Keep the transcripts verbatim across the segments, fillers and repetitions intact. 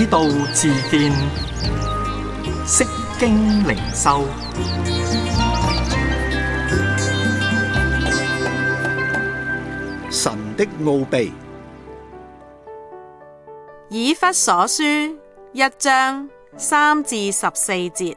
道自見，釋經靈修。 神的奧秘。 以弗所書一章三至十四節，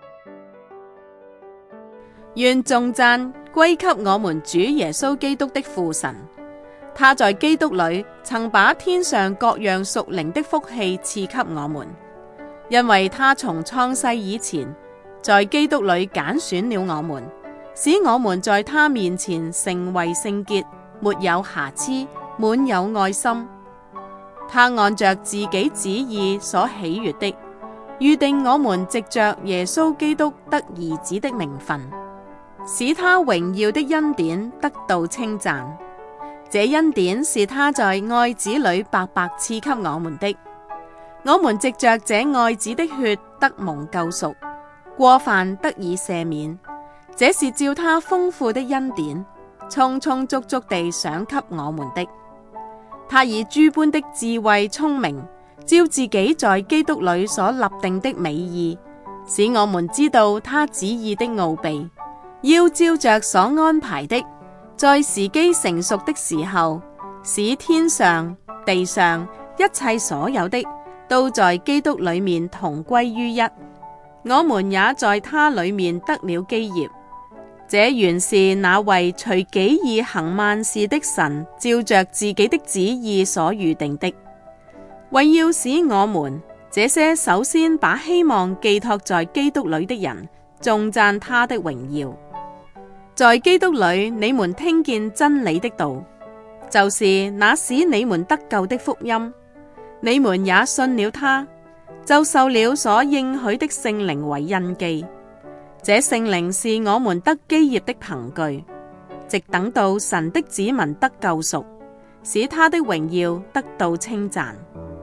願頌讚歸給我們主耶穌基督的父神。他在基督裏曾把天上各樣屬靈的福氣賜給我們，因為他從創世以前，在基督裏揀選了我們，使我們在他面前成為聖潔，沒有瑕疵，滿有愛心。他按着自己旨意所喜悅的，預定我們藉着耶穌基督得兒子的名分，使他榮耀的恩典得到稱讚。這恩典是他在愛子裏白白賜給我們的。我們藉着這愛子的血得蒙救贖，過犯得以赦免。這是照他豐富的恩典，充充足足地賞給我們的。他以諸般的智慧聰明，照自己在基督裏所立定的美意，使我們知道他旨意的奧秘，要照着所安排的，在時機成熟的時候，使天上地上一切所有的都在基督裏面同歸於一。我們也在他裏面得了基業。這原是那為隨己意行萬事的神照着自己的旨意所預定的，為要使我們這些首先把希望寄託在基督裏的人頌讚他的榮耀。在基督裏你們聽見真理的道，就是那使你們得救的福音，你們也信了他，就受了所應許的聖靈為印記。這聖靈是我們得基業的憑據，直等到神的子民得救贖，使他的榮耀得到稱讚。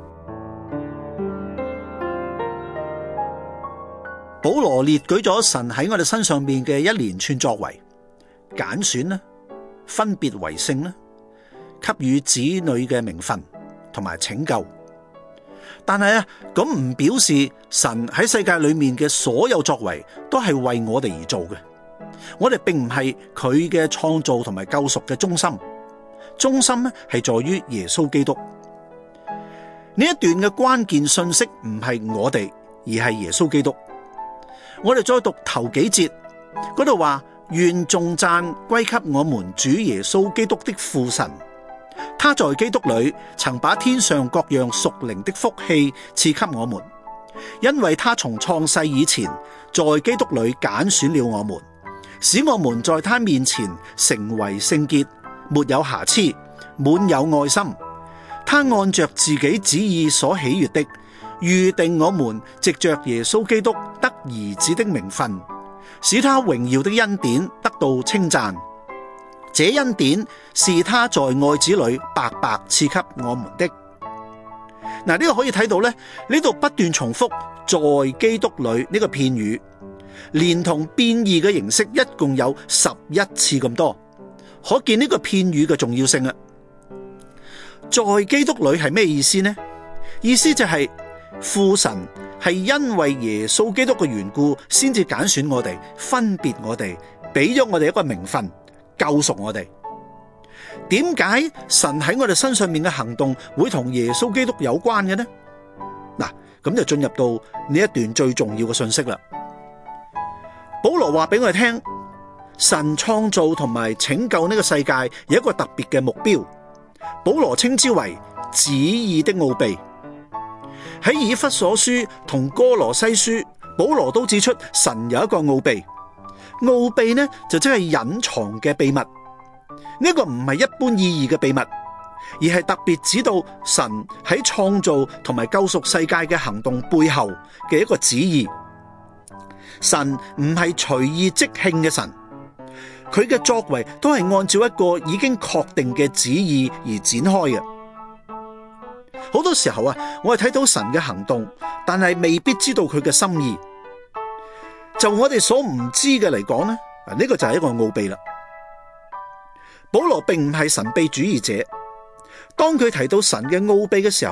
保羅列舉咗神喺我哋身上面嘅一連串作為，揀選啦，分別為聖啦，給予子女嘅名分同埋拯救。但係啊，咁唔表示神喺世界裏面嘅所有作為都係為我哋而做嘅。我哋並唔係佢嘅創造同埋救贖嘅中心，中心呢係在於耶穌基督。呢一段嘅關鍵信息唔係我哋，而係耶穌基督。我哋再讀頭幾節嗰度話，願頌讚歸給我們主耶穌基督的父神。他在基督裏曾把天上各樣屬靈的福氣賜給我們，因為他從創世以前，在基督裏揀選了我們，使我們在他面前成為聖潔，沒有瑕疵，滿有愛心。他按着自己旨意所喜悅的，預定我們藉着耶穌基督得兒子的名分，使他榮耀的恩典得到稱讚。這恩典是他在愛子裏白白賜給我們的。嗱，呢個可以睇到咧，呢度不斷重複在基督裏呢個片語，連同變異嘅形式，一共有十一次咁多，可見呢個片語嘅重要性啊！在基督裏係咩意思呢？意思就係父神係因為耶穌基督嘅緣故，先至揀選我哋，分別我哋，俾咗我哋一個名分。救贖我哋。點解神喺我哋身上面嘅行動會同耶穌基督有關嘅呢？嗱，咁就進入到呢一段最重要嘅信息啦。保羅話俾我哋聽，神創造同埋拯救呢個世界有一個特別嘅目標，保羅稱之為旨意的奧秘。喺以弗所書同哥羅西書，保羅都指出神有一個奧秘。奧秘呢就即係隱藏嘅秘密，呢個唔係一般意義嘅秘密，而係特別指到神喺創造同埋救贖世界嘅行動背後嘅一個旨意。神唔係隨意即興嘅神，佢嘅作為都係按照一個已經確定嘅旨意而展開嘅。好多時候啊，我係睇到神嘅行動，但係未必知道佢嘅心意。就我哋所唔知嘅嚟講呢，呢個就係一個奧秘啦。保羅並唔係神秘主義者，當佢提到神嘅奧秘嘅時候呢，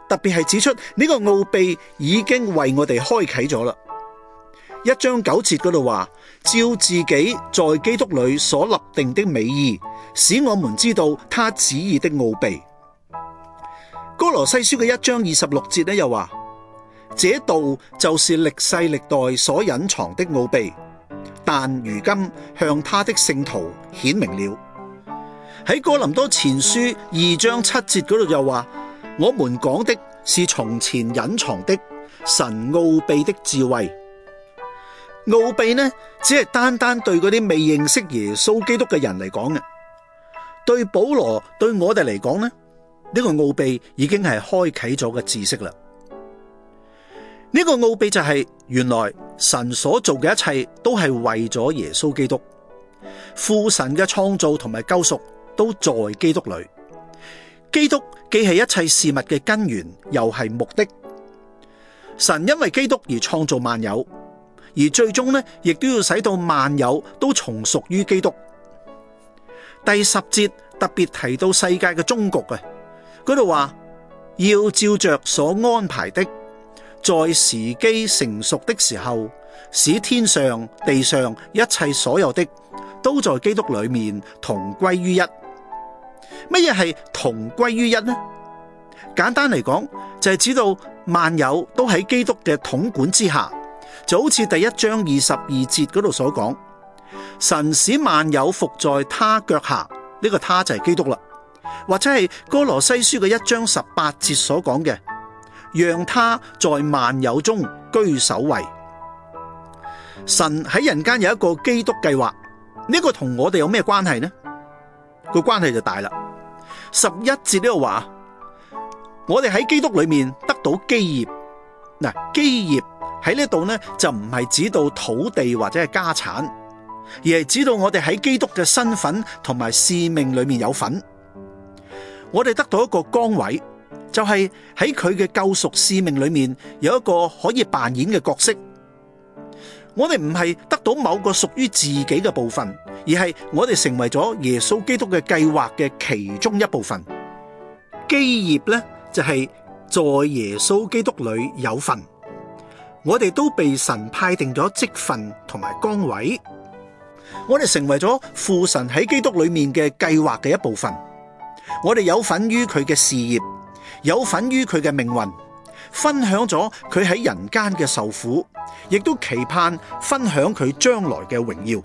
特別係指出呢個奧秘已經為我哋開啟咗啦。一章九節嗰度話，照自己在基督裏所立定的美意，使我們知道他旨意的奧秘。歌羅西書嘅一章二十六節呢又話，這道就是歷世歷代所隱藏的奧秘，但如今向他的聖徒顯明了。喺哥林多前書二章七節嗰度又話，我們講的是從前隱藏的神奧秘的智慧。奧秘呢，只係單單對嗰啲未認識耶穌基督嘅人嚟講嘅。對保羅對我哋嚟講呢，呢個奧秘已經係開啟咗嘅知識啦。呢個奧秘就係原來神所做嘅一切都係為咗耶穌基督，父神嘅創造同埋救贖都在基督裏。基督既係一切事物嘅根源，又係目的。神因為基督而創造萬有，而最終呢，亦都要使到萬有都從屬於基督。第十節特別提到世界嘅終局啊，嗰度話要照着所安排的，在時機成熟的時候，使天上地上一切所有的都在基督裏面同歸於一。乜嘢係同歸於一呢？簡單嚟講，就係指到萬有都喺基督嘅統管之下。就好似第一章二十二節嗰度所講，神使萬有服在他腳下，呢個他就係基督啦。或者係哥羅西書嘅一章十八節所講嘅，讓他在萬有中居首位。神喺人間有一個基督計劃，呢個同我哋有咩關係呢？個關係就大啦。十一節呢度話，我哋喺基督裏面得到基業。嗱，基業喺呢度呢，就唔係指到土地或者係家產，而係指到我哋喺基督嘅身份同埋使命裏面有份。我哋得到一個崗位，就係喺佢嘅救贖使命裏面有一個可以扮演嘅角色。我哋唔係得到某個屬於自己嘅部分，而係我哋成為咗耶穌基督嘅計劃嘅其中一部分。基業呢，就係在耶穌基督裏有份。我哋都被神派定咗職分同埋崗位，我哋成為咗父神喺基督裏面嘅計劃嘅一部分。我哋有份於佢嘅事業，有份於佢嘅命運，分享咗佢喺人間嘅受苦，亦都期盼分享佢將來嘅榮耀。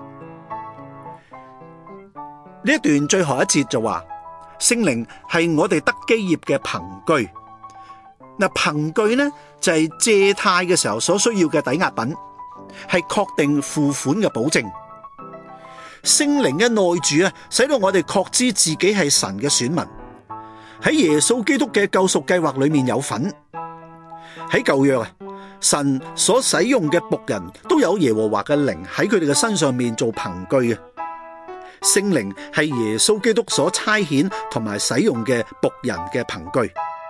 呢一段最後一節就話，聖靈係我哋得基業嘅憑據。嗱，憑據呢就係借貸嘅時候所需要嘅抵押品，係確定付款嘅保證。聖靈嘅內住啊，使到我哋確知自己係神嘅選民，喺耶穌基督嘅救贖計劃裏面有份。喺舊約啊，神所使用嘅僕人都有耶和華嘅靈喺佢哋嘅身上面做憑據嘅。聖靈係耶穌基督所差遣同埋使用嘅僕人嘅憑據。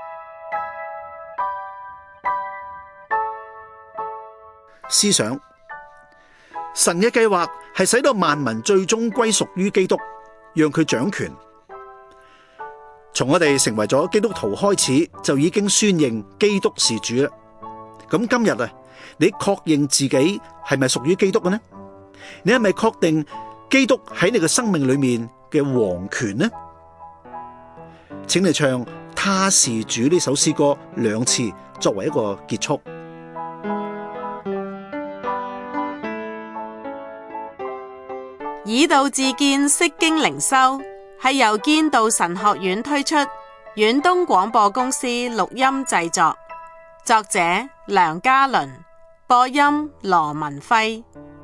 思想神嘅計劃係使到萬民最終歸屬於基督，讓佢掌權。從我哋成為咗基督徒開始，就已經宣認基督是主啦。咁今日啊，你確認自己係咪屬於基督嘅呢？你係咪確定基督喺你嘅生命裏面嘅王權呢？請你唱《他是主》呢首詩歌兩次，作為一個結束。 以道自見，釋經靈修係由堅道神學院推出，遠東廣播公司錄音製作，作者梁家麟，播音羅文輝。